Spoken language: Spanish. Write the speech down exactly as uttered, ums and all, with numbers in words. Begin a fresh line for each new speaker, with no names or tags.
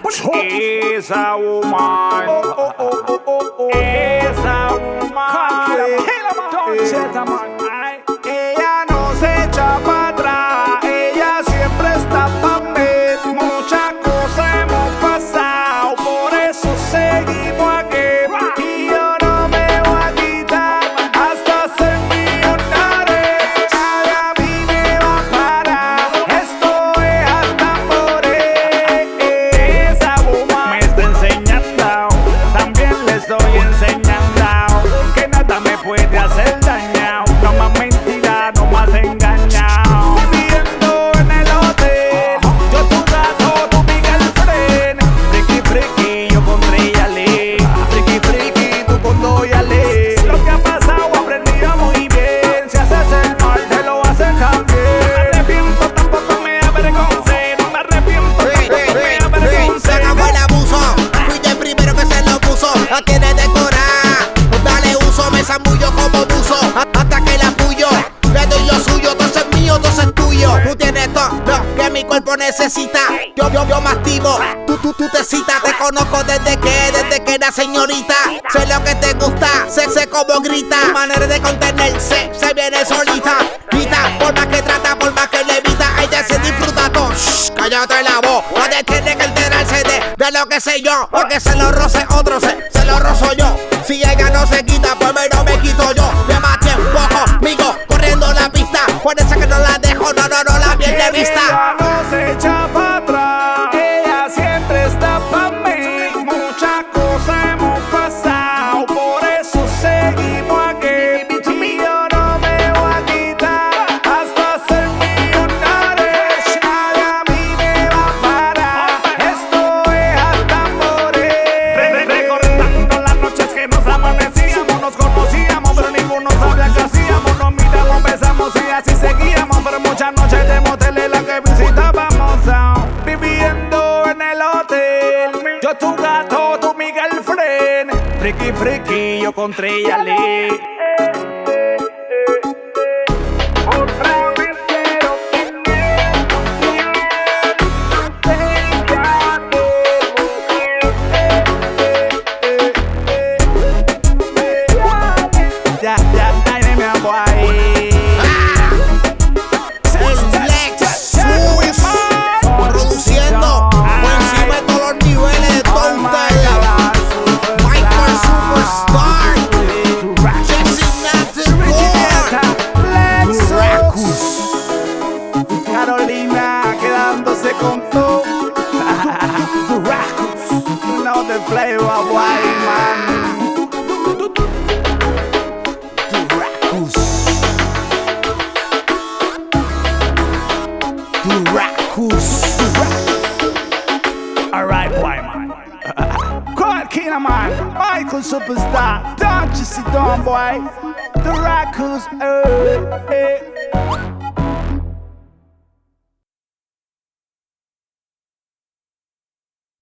Esa woman, oh, oh, oh, oh, oh, oh. Esa woman, ella no se echa para atrás, ella siempre está pa' mí. Muchas cosas hemos pasado, por eso seguimos aquí. Y yo no me voy a quitar hasta ser millonario. Nada a mí me va a parar, esto es hasta morir. Esa woman me está enseñando, también le estoy enseñando que nada me puede hacer daño. No más mentira, no más engañado. Viviendo en el hotel, yo tu gato, tu mi girlfriend. Friki, friki, yo con Trilla Lee. Friki, friki, tú con Doya Lee. Lo que ha pasado aprendido muy bien. Si haces el mal, te lo haces también. No me arrepiento, tampoco me avergoncé. No me arrepiento, tampoco me avergoncé.
Se acabó el abuso, fuiste el primero que se lo puso. La tienes decorada, dale uso, me zambullo como buzo. Hasta que la puyo, le doy lo suyo, todo es mío, todo es tuyo. Tú tienes todo lo que mi cuerpo necesita. Yo, yo, yo me activo, tú, tú, tú te citas. Te conozco desde que, desde que era señorita. Sé lo que te gusta, sé, sé cómo grita. Tu manera de contenerse, se viene solita. Grita, por más que trata, por más que le evita, ella se disfruta todo. Shh, cállate la voz, nadie tiene que enterarse de, de lo que sé yo. Porque se lo roce otro, se, se lo rozo yo. Si ella no se quita, pues me no me quito yo. Lleva tiempo conmigo, corriendo la pista. Por eso que no la dejo, no, no, no la pierde de vista.
Ella no se echa para atrás, ella siempre está pa' mí. Muchas cosas hemos pasado, por eso seguimos aquí. Y yo no me voy a quitar hasta ser millonario. Nada a mí me va a parar, esto es hasta morir. Re- Recordando las noches que nos amanecíamos, nos conocíamos, pero ninguno sabía qué hacíamos. Nos miramos, besamos y así seguíamos. Pero muchas noches de motel en la que visitábamos, oh, viviendo en el hotel. Yo tu gato, tú mi girlfriend. Friki, friki, yo con Trilla Lee. Otra vez quiero Ya, ya, dale mi amor ahí.
El Lexus, produciendo por encima de todos los niveles de todo ustedes. Michael Superstar, Jesse
Lexus. Carolina quedándose con tú. No te flavor, white man. Alright, white man. Quiet Kina man, Michael Superstar. Don't you see, don't boy. The Raccoons, eh, eh.